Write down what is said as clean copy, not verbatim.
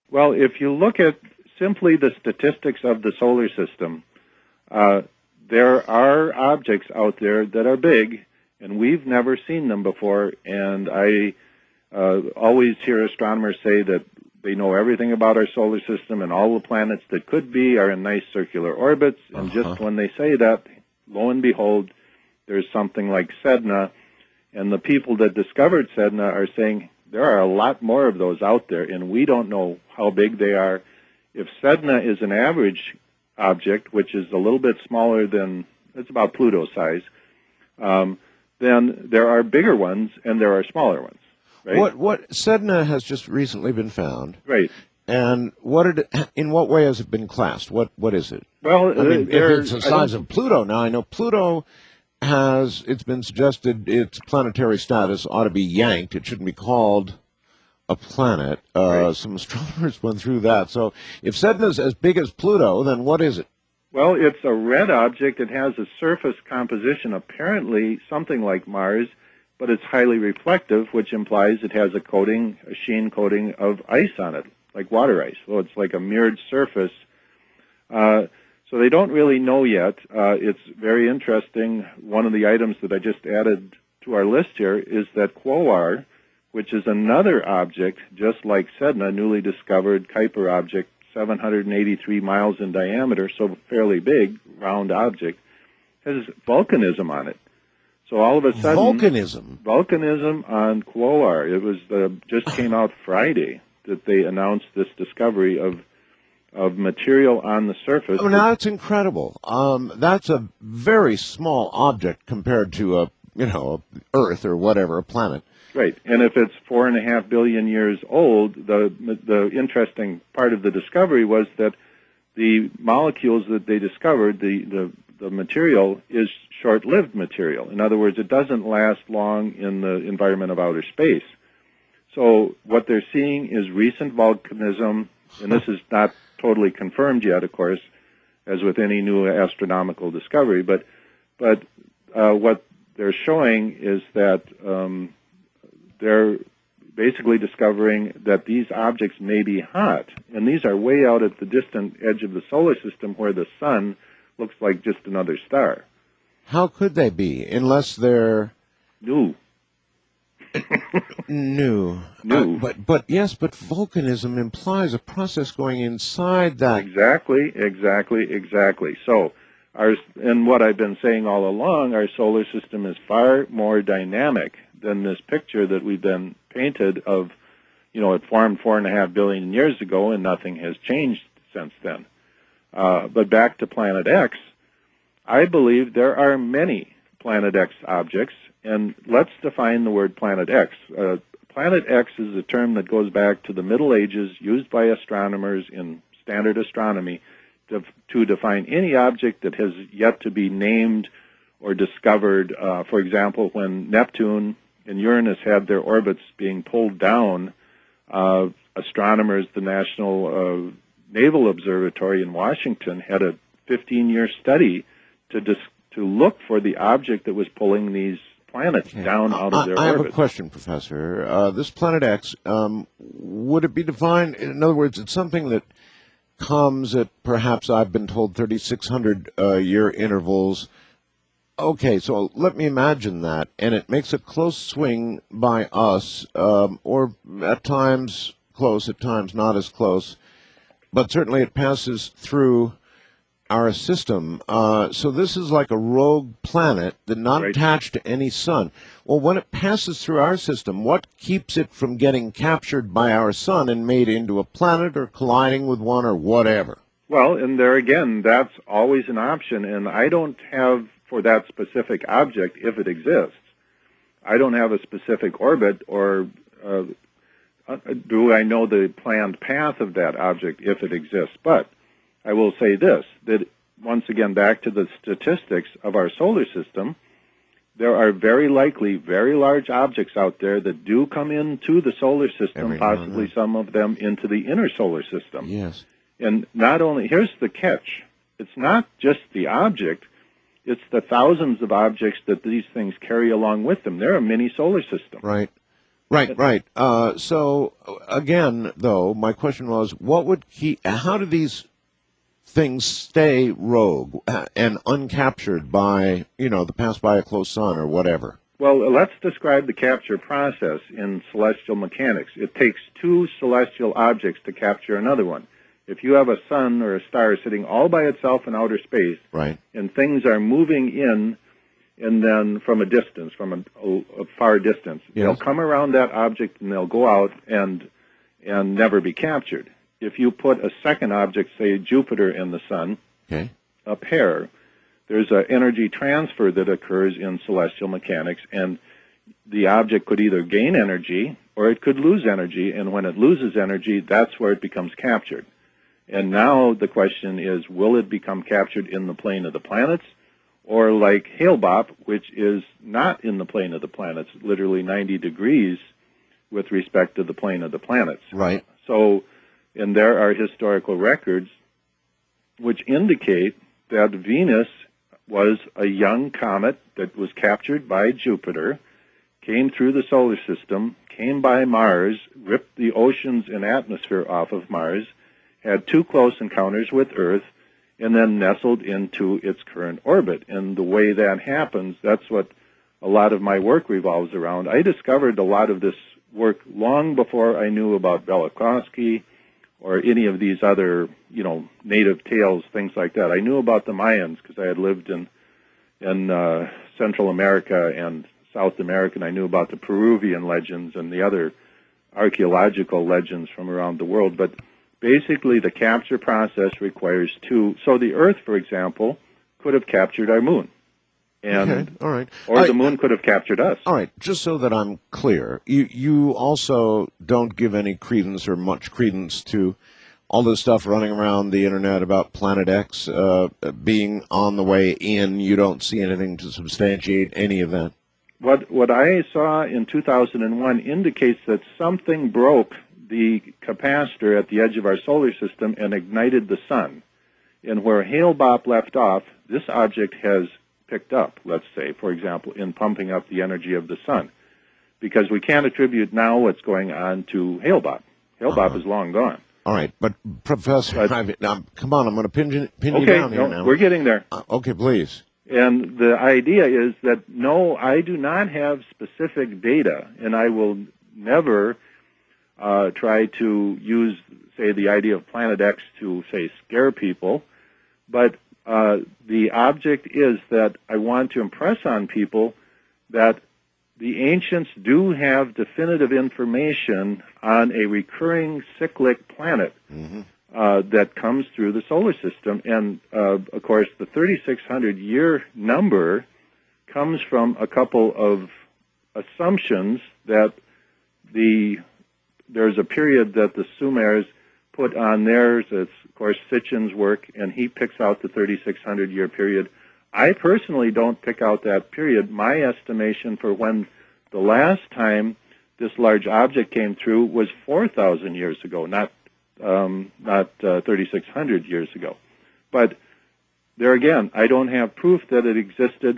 Well, if you look at simply the statistics of the solar system, there are objects out there that are big, and we've never seen them before. And I always hear astronomers say that they know everything about our solar system, and all the planets that could be are in nice circular orbits. And just when they say that, lo and behold, there's something like Sedna. And the people that discovered Sedna are saying there are a lot more of those out there, and we don't know how big they are. If Sedna is an average object, which is a little bit smaller than, it's about Pluto size, then there are bigger ones and there are smaller ones. Right? What Sedna has just recently been found. Right. And in what way has it been classed? What is it? Well, I mean, if it's the size of Pluto, now I know Pluto it's been suggested its planetary status ought to be yanked. It shouldn't be called a planet. Right. Some astronomers went through that. So if Sedna's as big as Pluto, then what is it? Well, it's a red object. It has a surface composition apparently something like Mars, but it's highly reflective, which implies it has a sheen coating of ice on it, like water ice. So it's like a mirrored surface. So they don't really know yet. It's very interesting. One of the items that I just added to our list here is that Quoar, which is another object, just like Sedna, newly discovered Kuiper object, 783 miles in diameter, so fairly big, round object, has volcanism on it. So all of a sudden... Volcanism on Quoar. It was just came out Friday that they announced this discovery of material on the surface. Oh, now that's incredible. That's a very small object compared to a Earth or whatever, a planet. Right, and if it's 4.5 billion years old, the interesting part of the discovery was that the molecules that they discovered, the material, is short-lived material. In other words, it doesn't last long in the environment of outer space. So what they're seeing is recent volcanism, and this is not totally confirmed yet, of course, as with any new astronomical discovery, but what they're showing is that they're basically discovering that these objects may be hot, and these are way out at the distant edge of the solar system where the sun looks like just another star. How could they be, unless they're... New. New. But volcanism implies a process going inside that. Exactly. So, and what I've been saying all along, our solar system is far more dynamic than this picture that we've been painted of, it formed 4.5 billion years ago and nothing has changed since then. But back to Planet X, I believe there are many Planet X objects, and let's define the word Planet X. Planet X is a term that goes back to the Middle Ages, used by astronomers in standard astronomy to define any object that has yet to be named or discovered. For example, when Neptune and Uranus had their orbits being pulled down, astronomers, the National Naval Observatory in Washington, had a 15-year study to look for the object that was pulling these planets down out of their orbits. I have a question, Professor. This Planet X, would it be defined, in other words, it's something that comes at perhaps, I've been told, 3,600 year intervals. Okay, so let me imagine that, and it makes a close swing by us, or at times close, at times not as close, but certainly it passes through our system. So this is like a rogue planet that not attached to any sun. Well, when it passes through our system, what keeps it from getting captured by our sun and made into a planet or colliding with one or whatever? Well, and there again, that's always an option, and I don't have, for that specific object, if it exists, I don't have a specific orbit, or do I know the planned path of that object if it exists. But I will say this, that once again, back to the statistics of our solar system, there are very likely very large objects out there that do come into the solar system, possibly some of them into the inner solar system. Yes. And not only, here's the catch, it's not just the object, it's the thousands of objects that these things carry along with them. They're a mini solar system. Right. Right. So again, though, my question was, how do these things stay rogue and uncaptured by, the pass by a close sun or whatever? Well, let's describe the capture process in celestial mechanics. It takes two celestial objects to capture another one. If you have a sun or a star sitting all by itself in outer space, right, and things are moving in, and then from a distance, from a far distance, yes, they'll come around that object and they'll go out and never be captured. If you put a second object, say Jupiter and the sun, okay, a pair, there's an energy transfer that occurs in celestial mechanics, and the object could either gain energy or it could lose energy, and when it loses energy, that's where it becomes captured. And now the question is, will it become captured in the plane of the planets, or like Hale-Bopp, which is not in the plane of the planets, literally 90 degrees with respect to the plane of the planets? Right. So, and there are historical records which indicate that Venus was a young comet that was captured by Jupiter, came through the solar system, came by Mars, ripped the oceans and atmosphere off of Mars, had two close encounters with Earth, and then nestled into its current orbit. And the way that happens, that's what a lot of my work revolves around. I discovered a lot of this work long before I knew about Velikovsky or any of these other, native tales, things like that. I knew about the Mayans because I had lived in Central America and South America, and I knew about the Peruvian legends and the other archaeological legends from around the world. But basically, the capture process requires two. So the Earth, for example, could have captured our moon. And, okay, all right. Or the moon could have captured us. All right, just so that I'm clear, you also don't give any credence or much credence to all this stuff running around the internet about Planet X being on the way in. You don't see anything to substantiate any of that? What I saw in 2001 indicates that something broke the capacitor at the edge of our solar system and ignited the sun. And where Hale-Bopp left off, this object has picked up, let's say, for example, in pumping up the energy of the sun. Because we can't attribute now what's going on to Hale-Bopp. Hale-Bopp is long gone. All right, but Professor, come on, I'm going to pin you down here now. We're getting there. Okay, please. And the idea is that, no, I do not have specific data, and I will never try to use, say, the idea of Planet X to, say, scare people, but the object is that I want to impress on people that the ancients do have definitive information on a recurring cyclic planet that comes through the solar system. And, of course, the 3,600-year number comes from a couple of assumptions that there's a period that the Sumers put on theirs. It's, of course, Sitchin's work, and he picks out the 3,600-year period. I personally don't pick out that period. My estimation for when the last time this large object came through was 4,000 years ago, not 3,600 years ago. But there again, I don't have proof that it existed